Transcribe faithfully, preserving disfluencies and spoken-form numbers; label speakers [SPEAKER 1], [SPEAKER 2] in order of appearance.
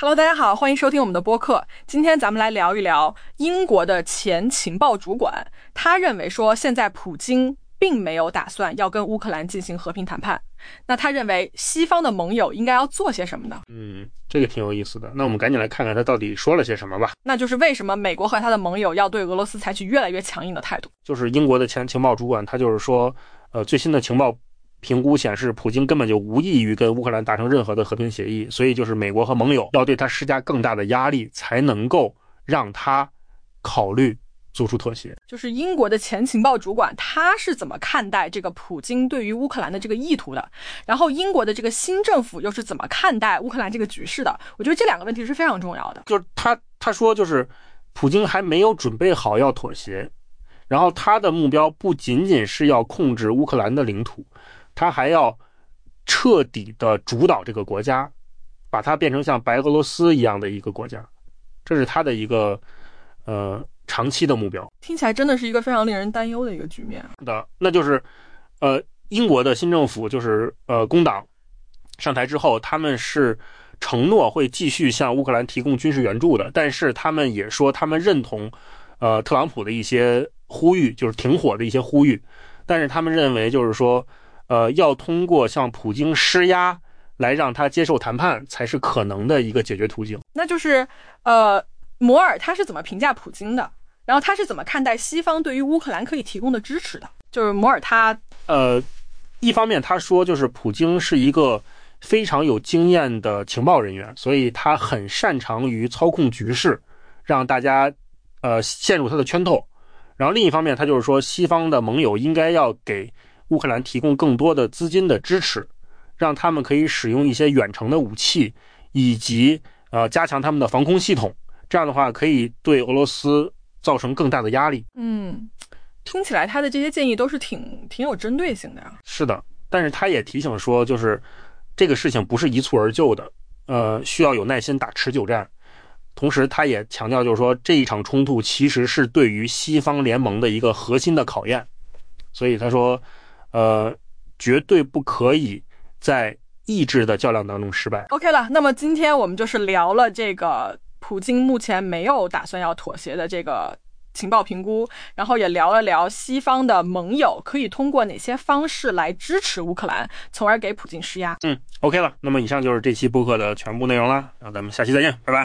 [SPEAKER 1] Hello， 大家好，欢迎收听我们的播客。今天咱们来聊一聊英国的前情报主管，他认为说现在普京并没有打算要跟乌克兰进行和平谈判。那他认为西方的盟友应该要做些什么呢？
[SPEAKER 2] 嗯，这个挺有意思的。那我们赶紧来看看他到底说了些什么吧。
[SPEAKER 1] 那就是为什么美国和他的盟友要对俄罗斯采取越来越强硬的态度。
[SPEAKER 2] 就是英国的前情报主管，他就是说，呃，最新的情报评估显示，普京根本就无意于跟乌克兰达成任何的和平协议，所以就是美国和盟友要对他施加更大的压力，才能够让他考虑做出妥协。
[SPEAKER 1] 就是英国的前情报主管他是怎么看待这个普京对于乌克兰的这个意图的，然后英国的这个新政府又是怎么看待乌克兰这个局势的。我觉得这两个问题是非常重要的。
[SPEAKER 2] 就是他他说就是普京还没有准备好要妥协，然后他的目标不仅仅是要控制乌克兰的领土，他还要彻底的主导这个国家，把它变成像白俄罗斯一样的一个国家，这是他的一个呃长期的目标。
[SPEAKER 1] 听起来真的是一个非常令人担忧的一个局面
[SPEAKER 2] 的。那就是呃英国的新政府就是呃工党上台之后，他们是承诺会继续向乌克兰提供军事援助的，但是他们也说他们认同呃特朗普的一些呼吁，就是停火的一些呼吁，但是他们认为就是说呃要通过向普京施压来让他接受谈判才是可能的一个解决途径。
[SPEAKER 1] 那就是呃摩尔他是怎么评价普京的，然后他是怎么看待西方对于乌克兰可以提供的支持的。就是摩尔他
[SPEAKER 2] 呃一方面他说就是普京是一个非常有经验的情报人员，所以他很擅长于操控局势，让大家呃陷入他的圈套。然后另一方面他就是说西方的盟友应该要给乌克兰提供更多的资金的支持，让他们可以使用一些远程的武器，以及呃加强他们的防空系统，这样的话可以对俄罗斯造成更大的压力。
[SPEAKER 1] 嗯，听起来他的这些建议都是挺挺有针对性的呀。
[SPEAKER 2] 是的，但是他也提醒说就是这个事情不是一蹴而就的，呃需要有耐心打持久战。同时他也强调就是说这一场冲突其实是对于西方联盟的一个核心的考验，所以他说呃绝对不可以在意志的较量当中失败。
[SPEAKER 1] OK 了，那么今天我们就是聊了这个普京目前没有打算要妥协的这个情报评估，然后也聊了聊西方的盟友可以通过哪些方式来支持乌克兰，从而给普京施压。
[SPEAKER 2] 嗯 OK 了，那么以上就是这期播客的全部内容了，然后咱们下期再见，拜拜。